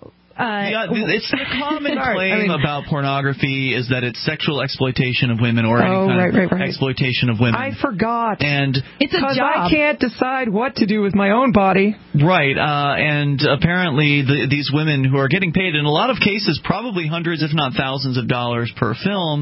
S1: It's the common claim about pornography is that it's sexual exploitation of women or any kind of exploitation of women.
S4: I forgot.
S1: And
S3: it's a job.
S4: I can't decide what to do with my own body.
S1: Right. And apparently these women who are getting paid in a lot of cases probably hundreds if not thousands of dollars per film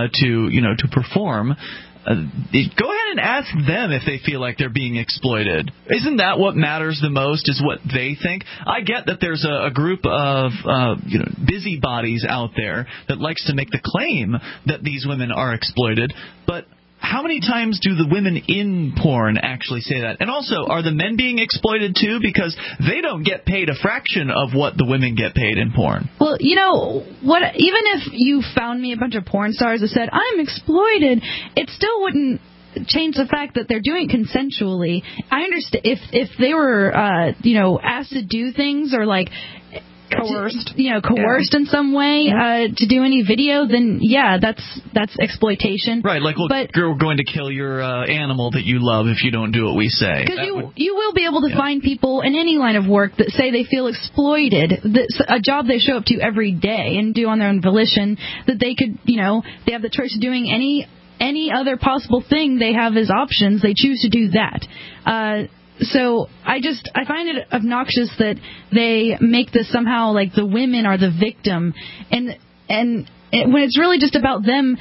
S1: to perform. Go ahead and ask them if they feel like they're being exploited. Isn't that what matters the most, is what they think? I get that there's a group of busybodies out there that likes to make the claim that these women are exploited, but how many times do the women in porn actually say that? And also, are the men being exploited too? Because they don't get paid a fraction of what the women get paid in porn.
S3: Well, what? Even if you found me a bunch of porn stars that said, I'm exploited, it still wouldn't change the fact that they're doing it consensually. I understand if they were, asked to do things or like coerced in some way to do any video, then that's exploitation.
S1: Right, like you're going to kill your animal that you love if you don't do what we say.
S3: Because you will be able to find people in any line of work that say they feel exploited, that's a job they show up to every day and do on their own volition, that they could, they have the choice of doing any other possible thing they have as options. They choose to do that. So I find it obnoxious that they make this somehow like the women are the victim, and when it's really just about them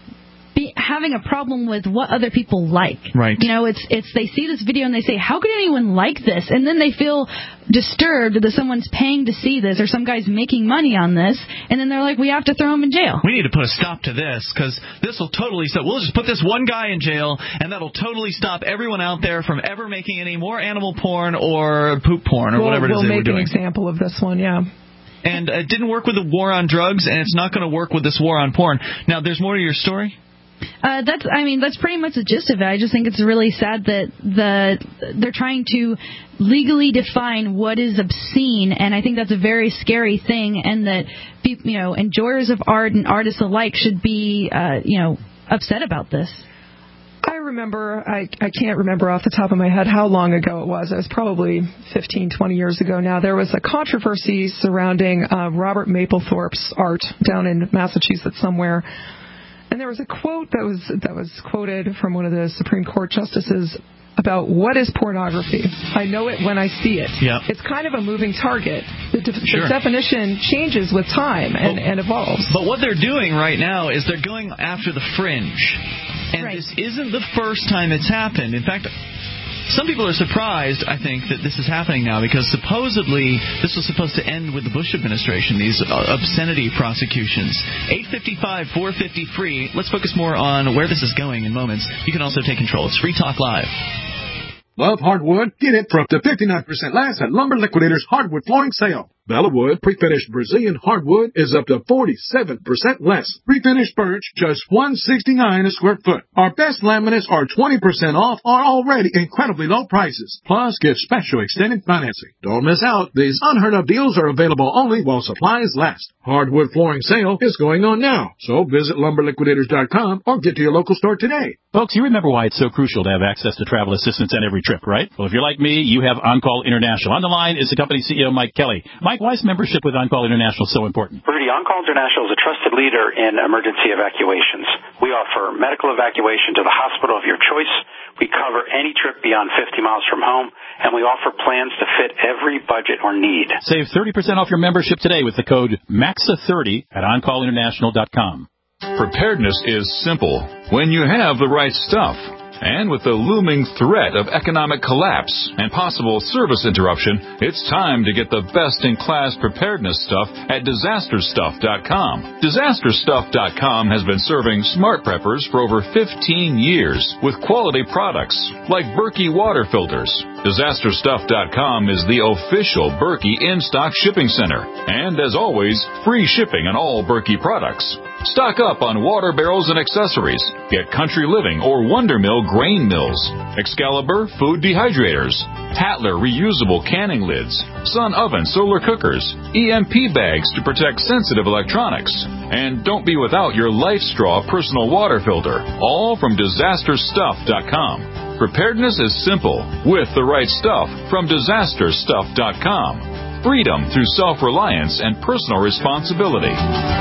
S3: having a problem with what other people like.
S1: Right.
S3: It's they see this video and they say, how could anyone like this? And then they feel disturbed that someone's paying to see this or some guy's making money on this, and then they're like, we have to throw him in jail.
S1: We need to put a stop to this, because this will totally stop. We'll just put this one guy in jail, and that'll totally stop everyone out there from ever making any more animal porn or poop porn or whatever it is they were doing.
S4: We'll make an example of this one, yeah.
S1: And it didn't work with the war on drugs, and it's not going to work with this war on porn. Now, there's more to your story?
S3: That's pretty much the gist of it. I just think it's really sad that they're trying to legally define what is obscene, and I think that's a very scary thing, and that people, enjoyers of art and artists alike should be, upset about this.
S4: I remember, I can't remember off the top of my head how long ago it was. It was probably 15, 20 years ago now. There was a controversy surrounding Robert Mapplethorpe's art down in Massachusetts somewhere. And there was a quote that was quoted from one of the Supreme Court justices about what is pornography. I know it when I see it.
S1: Yeah.
S4: It's kind of a moving target. The definition changes with time and evolves.
S1: But what they're doing right now is they're going after the fringe. And this isn't the first time it's happened. In fact, some people are surprised, I think, that this is happening now, because supposedly this was supposed to end with the Bush administration, these obscenity prosecutions. 855-450-FREE. Let's focus more on where this is going in moments. You can also take control. It's Free Talk Live.
S16: Love hardwood? Get it for up to 59% less at Lumber Liquidators Hardwood Flooring Sale. Bellawood pre-finished Brazilian hardwood is up to 47% less. Pre-finished birch just $169 a square foot. Our best laminates are 20% off or already incredibly low prices. Plus, get special extended financing. Don't miss out. These unheard of deals are available only while supplies last. Hardwood flooring sale is going on now. So visit lumberliquidators.com or get to your local store today.
S17: Folks, you remember why it's so crucial to have access to travel assistance on every trip, right? Well, if you're like me, you have On-Call International. On the line is the company CEO, Mike Kelly. Mike, why is membership with On-Call International so important?
S18: Rudy, On-Call International is a trusted leader in emergency evacuations. We offer medical evacuation to the hospital of your choice. We cover any trip beyond 50 miles from home, and we offer plans to fit every budget or need.
S17: Save 30% off your membership today with the code MAXA30 at OnCallInternational.com.
S9: Preparedness is simple when you have the right stuff. And with the looming threat of economic collapse and possible service interruption, it's time to get the best-in-class preparedness stuff at DisasterStuff.com. DisasterStuff.com has been serving smart preppers for over 15 years with quality products like Berkey water filters. DisasterStuff.com is the official Berkey in-stock shipping center. And as always, free shipping on all Berkey products. Stock up on water barrels and accessories. Get Country Living or Wonder Mill grain mills, Excalibur food dehydrators, Tatler reusable canning lids, Sun oven solar cookers, EMP bags to protect sensitive electronics. And don't be without your Life Straw personal water filter, all from DisasterStuff.com. Preparedness is simple with the right stuff from DisasterStuff.com. Freedom through self-reliance and personal responsibility.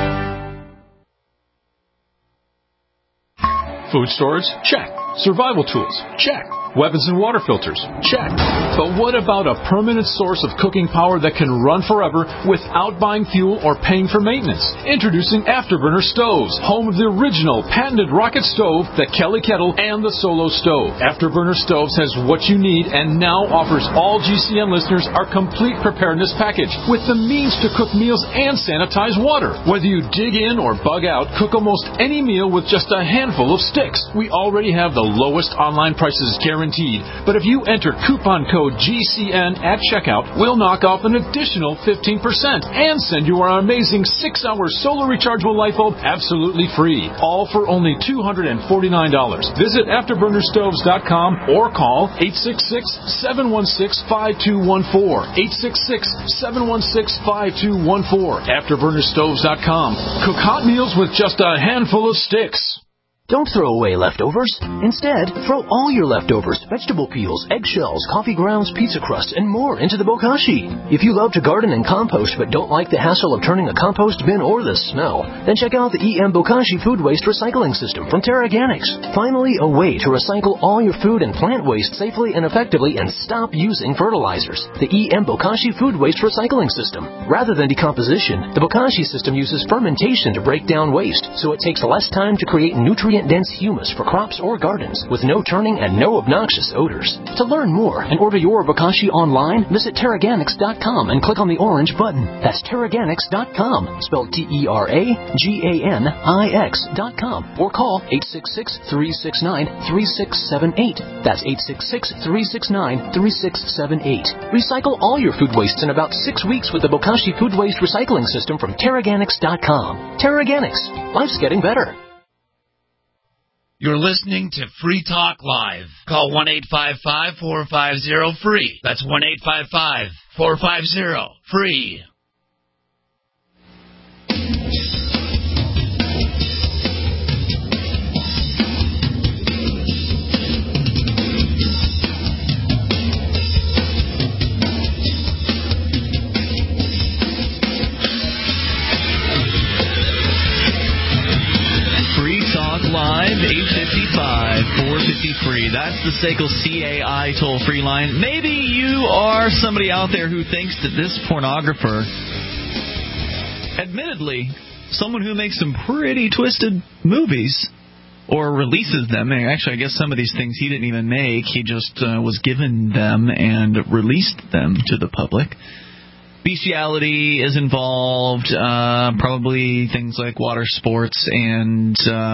S19: Food storage? Check. Survival tools? Check. Weapons and water filters? Check. But what about a permanent source of cooking power that can run forever without buying fuel or paying for maintenance? Introducing Afterburner Stoves, home of the original patented rocket stove, the Kelly Kettle, and the Solo Stove. Afterburner Stoves has what you need and now offers all GCN listeners our complete preparedness package with the means to cook meals and sanitize water. Whether you dig in or bug out, cook almost any meal with just a handful of sticks. We already have the lowest online prices guaranteed guaranteed. But if you enter coupon code GCN at checkout, we'll knock off an additional 15% and send you our amazing 6-hour solar rechargeable light bulb absolutely free. All for only $249. Visit AfterburnerStoves.com or call 866-716-5214. 866-716-5214. AfterburnerStoves.com. Cook hot meals with just a handful of sticks.
S15: Don't throw away leftovers. Instead, throw all your leftovers, vegetable peels, eggshells, coffee grounds, pizza crust, and more into the bokashi. If you love to garden and compost but don't like the hassle of turning a compost bin or the smell, then check out the EM Bokashi Food Waste Recycling System from TerraGanix. Finally, a way to recycle all your food and plant waste safely and effectively and stop using fertilizers. The EM Bokashi Food Waste Recycling System. Rather than decomposition, the Bokashi system uses fermentation to break down waste, so it takes less time to create nutrient-dense humus for crops or gardens with no turning and no obnoxious odors. To learn more and order your Bokashi online, visit TerraGanix.com and click on the orange button. That's TerraGanix.com, spelled TerraGanix.com, or call 866-369-3678. That's 866-369-3678. Recycle all your food wastes in about 6 weeks with the Bokashi Food Waste Recycling System from TerraGanix.com. TerraGanix. Life's getting better.
S11: You're listening to Free Talk Live. Call 1-855-450-FREE. That's 1-855-450-FREE.
S1: Live, 855-450-FREE. That's the SACL CAI toll-free line. Maybe you are somebody out there who thinks that this pornographer, admittedly, someone who makes some pretty twisted movies, or releases them. Actually, I guess some of these things he didn't even make. He just was given them and released them to the public. Bestiality is involved, probably things like water sports and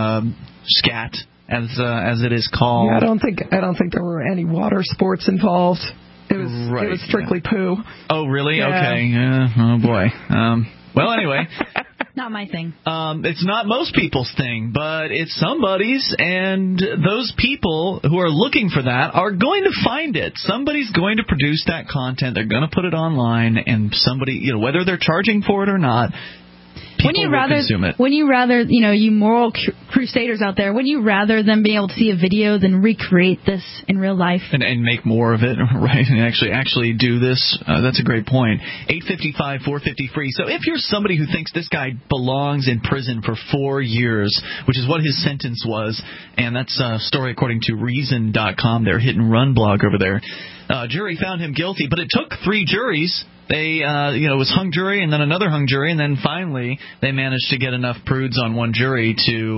S1: scat, as it is called.
S4: Yeah, I don't think there were any water sports involved. It was strictly poo.
S1: Oh, really?
S4: Yeah.
S1: Okay. Oh boy. Well, anyway.
S3: Not my thing.
S1: It's not most people's thing, but it's somebody's, and those people who are looking for that are going to find it. Somebody's going to produce that content. They're going to put it online, and somebody, whether they're charging for it or not, people will consume it.
S3: When you rather, you moral crusaders out there, wouldn't you rather them be able to see a video than recreate this in real life?
S1: And make more of it, right? And actually do this. That's a great point. 855-450-FREE. So if you're somebody who thinks this guy belongs in prison for 4 years, which is what his sentence was, and that's a story according to Reason.com, their hit-and-run blog over there, jury found him guilty, but it took 3 juries. They, it was hung jury and then another hung jury, and then finally they managed to get enough prudes on one jury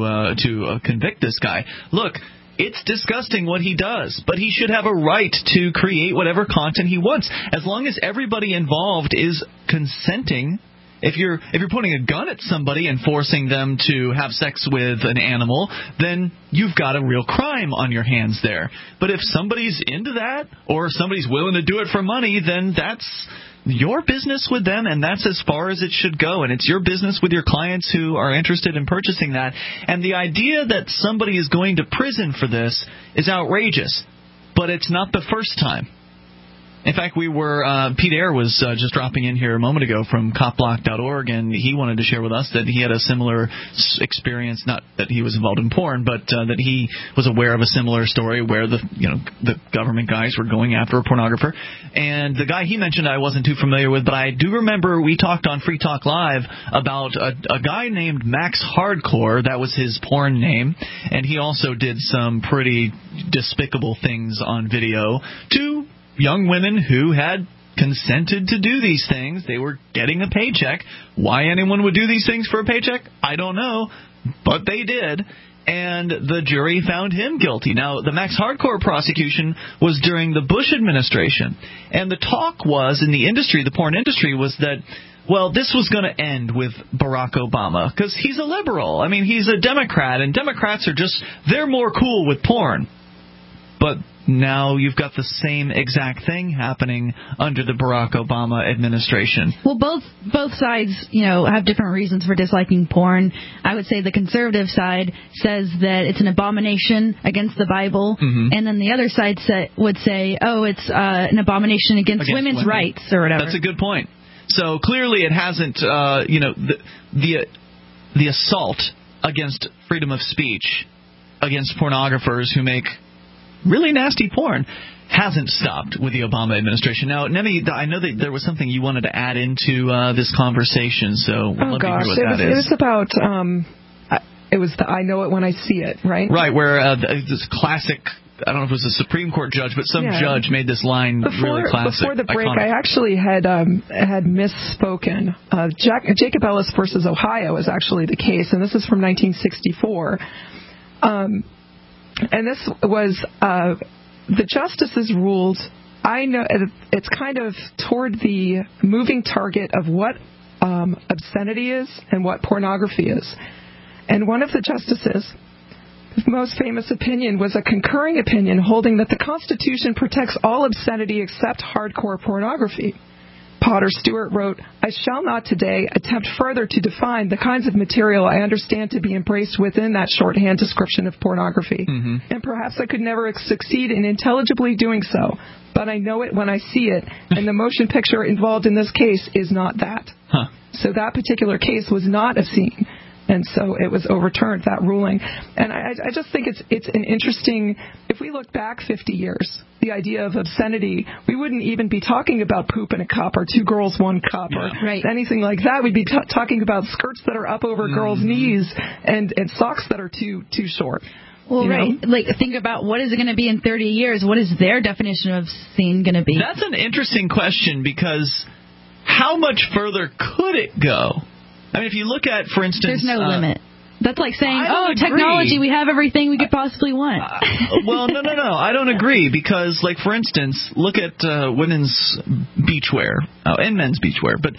S1: to convict this guy. Look, it's disgusting what he does, but he should have a right to create whatever content he wants, as long as everybody involved is consenting. If you're putting a gun at somebody and forcing them to have sex with an animal, then you've got a real crime on your hands there. But if somebody's into that, or somebody's willing to do it for money, then that's your business with them, and that's as far as it should go. And it's your business with your clients who are interested in purchasing that. And the idea that somebody is going to prison for this is outrageous, but it's not the first time. In fact, Pete Eyre was just dropping in here a moment ago from copblock.org, and he wanted to share with us that he had a similar experience, not that he was involved in porn, but that he was aware of a similar story where the government guys were going after a pornographer. And the guy he mentioned I wasn't too familiar with, but I do remember we talked on Free Talk Live about a guy named Max Hardcore. That was his porn name, and he also did some pretty despicable things on video to young women who had consented to do these things. They were getting a paycheck. Why anyone would do these things for a paycheck, I don't know, but they did. And the jury found him guilty. Now, the Max Hardcore prosecution was during the Bush administration. And the talk was in the industry, the porn industry, was that, well, this was going to end with Barack Obama because he's a liberal. I mean, he's a Democrat, and Democrats are they're more cool with porn. But now you've got the same exact thing happening under the Barack Obama administration.
S3: Well, both sides, have different reasons for disliking porn. I would say the conservative side says that it's an abomination against the Bible, and then the other side would say, it's an abomination against women's rights or whatever.
S1: That's a good point. So clearly it hasn't, the assault against freedom of speech, against pornographers who make really nasty porn, hasn't stopped with the Obama administration. Now, Nemi, I know that there was something you wanted to add into this conversation, so let me hear what that is.
S4: It was about, it was the I know it when I see it, right?
S1: Right, where this classic, I don't know if it was a Supreme Court judge, but some judge made this line really classic.
S4: Before the break,
S1: iconic.
S4: I actually had misspoken. Jacob Ellis versus Ohio is actually the case, and this is from 1964. And this was the justices ruled. I know it's kind of toward the moving target of what obscenity is and what pornography is. And one of the justices, his most famous opinion was a concurring opinion holding that the Constitution protects all obscenity except hardcore pornography. Potter Stewart wrote, I shall not today attempt further to define the kinds of material I understand to be embraced within that shorthand description of pornography. And perhaps I could never succeed in intelligibly doing so, but I know it when I see it, and the motion picture involved in this case is not that. So that particular case was not obscene. And so it was overturned, that ruling. And I just think it's an interesting, if we look back 50 years, the idea of obscenity, we wouldn't even be talking about poop in a cup or two girls, one cup or anything like that. We'd be talking about skirts that are up over girls' knees and socks that are too short.
S3: Well, like, think about what is it going to be in 30 years? What is their definition of obscene going to be?
S1: That's an interesting question, because how much further could it go? I mean, if you look at, for instance...
S3: There's no limit. That's like saying, technology, we have everything we could possibly want.
S1: Well, no. I don't agree, because, like, for instance, look at women's beachwear and men's beachwear. But,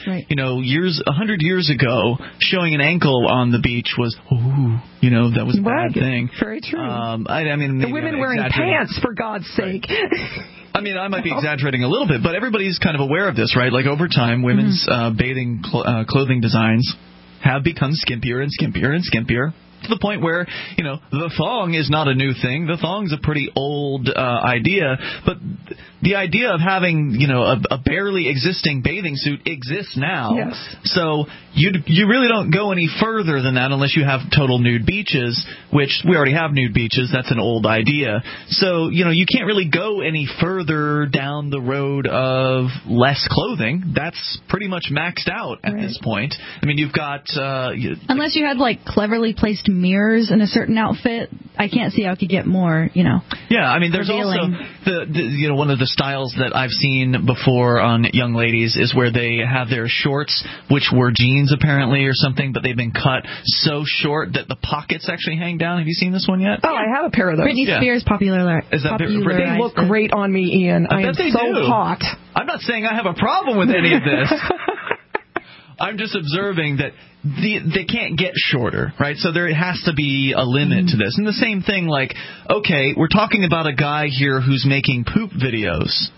S1: 100 years ago, showing an ankle on the beach was, that was a bad thing.
S4: Very true.
S1: I mean,
S4: the women wearing pants, for God's sake.
S1: I mean, I might be exaggerating a little bit, but everybody's kind of aware of this, right? Like, over time, women's bathing clothing designs have become skimpier and skimpier and skimpier, to the point where, the thong is not a new thing. The thong's a pretty old idea, but the idea of having, a barely existing bathing suit exists now.
S4: Yes.
S1: So you really don't go any further than that unless you have total nude beaches, which we already have nude beaches. That's an old idea. So, you can't really go any further down the road of less clothing. That's pretty much maxed out at this point. I mean, you've got...
S3: unless you had, like, cleverly placed mirrors in a certain outfit, I can't see how it could get more,
S1: Yeah, I mean, there's
S3: revealing.
S1: also one of the styles that I've seen before on young ladies is where they have their shorts, which were jeans apparently or something, but they've been cut so short that the pockets actually hang down. Have you seen this one yet?
S4: Oh, I have a pair of those.
S3: Britney Spears popular.
S1: Is that
S4: they look great on me, Ian. I am so hot.
S1: I'm not saying I have a problem with any of this. I'm just observing that they can't get shorter, right? So there has to be a limit to this. And the same thing, like, okay, we're talking about a guy here who's making poop videos.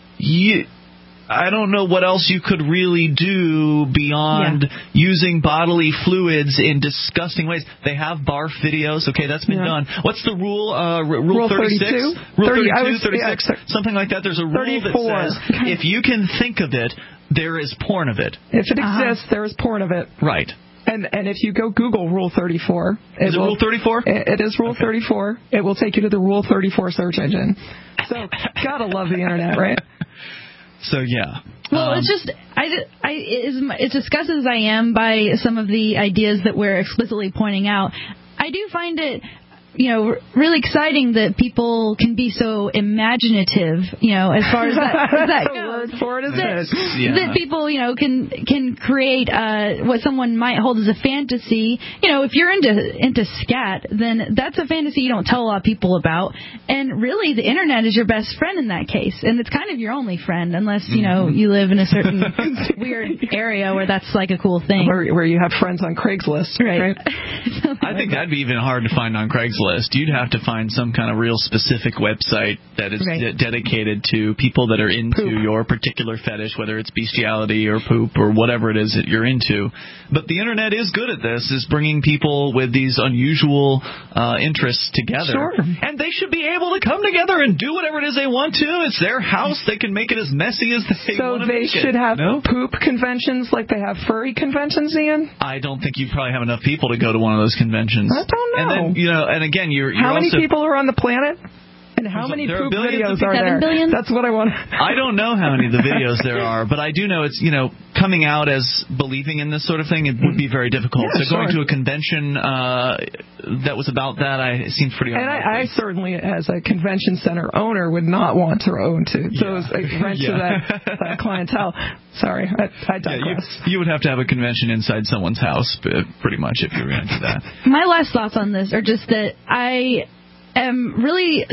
S1: I don't know what else you could really do beyond using bodily fluids in disgusting ways. They have barf videos. Okay, that's been done. What's the rule? Rule 36?
S4: 32?
S1: Rule 32, 36? Something like that. There's a rule 34. That says if you can think of it, there is porn of it.
S4: If it exists, there is porn of it.
S1: Right.
S4: And if you go Google Rule 34...
S1: Is it Rule 34?
S4: It is Rule 34. It will take you to the Rule 34 search engine. So, gotta love the internet, right?
S1: So, yeah.
S3: Well, it's just, as disgusted as I am by some of the ideas that we're explicitly pointing out, I do find it, really exciting that people can be so imaginative, as far as that goes.
S4: Word for it is
S3: that people, can create what someone might hold as a fantasy. If you're into scat, then that's a fantasy you don't tell a lot of people about. And really, the internet is your best friend in that case, and it's kind of your only friend, unless you live in a certain weird area where that's like a cool thing,
S4: where you have friends on Craigslist,
S3: right?
S1: I think that'd be even hard to find on Craigslist. Craigslist. You'd have to find some kind of real specific website that is dedicated to people that are into your particular fetish, whether it's bestiality or poop or whatever it is that you're into. But the internet is good at this, is bringing people with these unusual interests together.
S4: Sure.
S1: And they should be able to come together and do whatever it is they want to. It's their house. They can make it as messy as they want to make it.
S4: So they should have poop conventions like they have furry conventions, Ian?
S1: I don't think you probably have enough people to go to one of those conventions.
S4: I don't know.
S1: And then, and again, you're
S4: how many
S1: also,
S4: people are on the planet? And how many poop videos are there?
S3: 7 billion?
S4: That's what I want.
S1: I don't know how many of the videos there are, but I do know it's, coming out as believing in this sort of thing, it would be very difficult.
S4: Yeah,
S1: so going to a convention that was about that, it seemed pretty unlikely.
S4: And I certainly, as a convention center owner, would not want to rent to that clientele. Sorry, I digress.
S1: You would have to have a convention inside someone's house, pretty much, if you were into that.
S3: My last thoughts on this are just that I am really,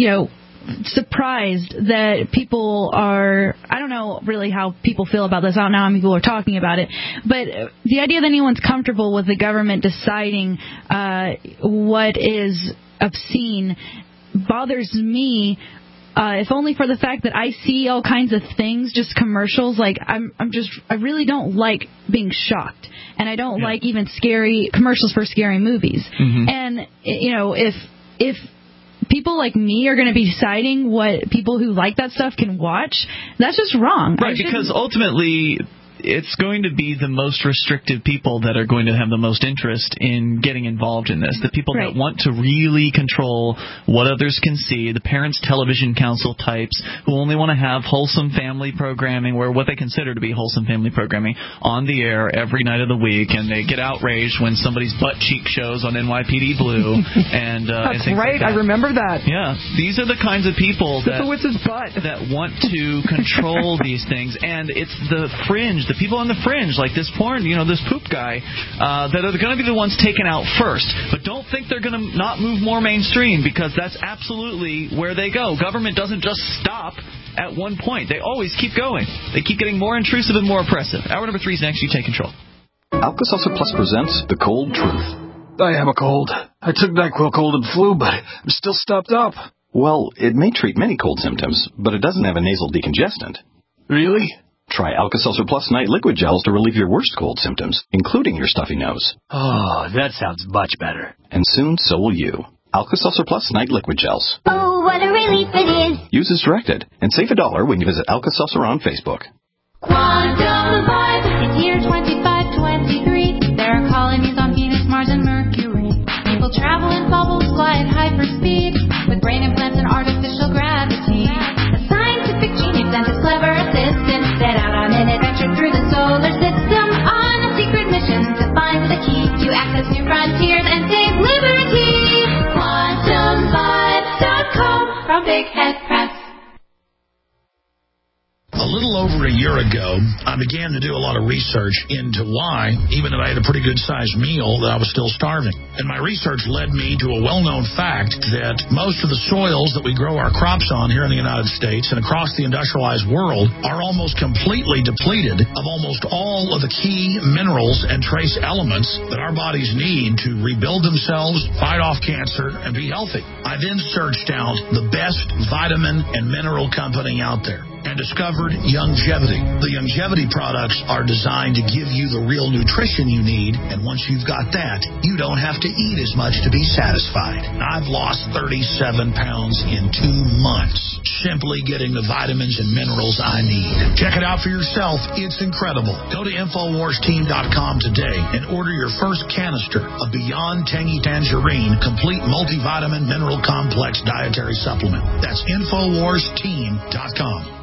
S3: surprised that people are, I don't know really how people feel about this. I don't know how many people are talking about it. But the idea that anyone's comfortable with the government deciding what is obscene bothers me. If only for the fact that I see all kinds of things, just commercials. Like I really don't like being shocked, and I don't like even scary commercials for scary movies. Mm-hmm. And if people like me are going to be deciding what people who like that stuff can watch, that's just wrong.
S1: Right, because ultimately it's going to be the most restrictive people that are going to have the most interest in getting involved in this. The people that want to really control what others can see, the Parents Television Council types who only want to have wholesome family programming, or what they consider to be wholesome family programming, on the air every night of the week, and they get outraged when somebody's butt cheek shows on NYPD Blue. And
S4: that's
S1: and
S4: right,
S1: like that.
S4: I remember that.
S1: Yeah, these are the kinds of people that want to control these things, and it's the fringe. The people on the fringe, like this porn, this poop guy, that are going to be the ones taken out first. But don't think they're going to not move more mainstream, because that's absolutely where they go. Government doesn't just stop at one point. They always keep going. They keep getting more intrusive and more oppressive. Hour number 3 is next. You take control.
S8: Alka-Seltzer Plus presents The Cold Truth.
S16: I have a cold. I took NyQuil cold and flu, but I'm still stopped up.
S8: Well, it may treat many cold symptoms, but it doesn't have a nasal decongestant.
S16: Really?
S8: Try Alka-Seltzer Plus Night Liquid Gels to relieve your worst cold symptoms, including your stuffy nose.
S11: Oh, that sounds much better.
S8: And soon, so will you. Alka-Seltzer Plus Night Liquid Gels.
S20: Oh, what a relief it is.
S8: Use as directed, and save $1 when you visit Alka-Seltzer on Facebook.
S20: Quantum Vibe is year 2523. There are colonies on Venus, Mars, and Mercury. People travel in bubbles, fly at hyperspeed, with brain implants and artificial gravity. A scientific genius and his clever assistant set out on an adventure through the solar system on a secret mission to find the key to access new frontiers and save liberty. QuantumVibes.com from Big Head Press.
S21: A little over a year ago, I began to do a lot of research into why, even though I had a pretty good-sized meal, that I was still starving. And my research led me to a well-known fact that most of the soils that we grow our crops on here in the United States and across the industrialized world are almost completely depleted of almost all of the key minerals and trace elements that our bodies need to rebuild themselves, fight off cancer, and be healthy. I then searched out the best vitamin and mineral company out there and discovered Youngevity. The Youngevity products are designed to give you the real nutrition you need, and once you've got that, you don't have to eat as much to be satisfied. I've lost 37 pounds in 2 months, simply getting the vitamins and minerals I need. Check it out for yourself. It's incredible. Go to InfoWarsTeam.com today and order your first canister of Beyond Tangy Tangerine Complete Multivitamin Mineral Complex Dietary Supplement. That's InfoWarsTeam.com.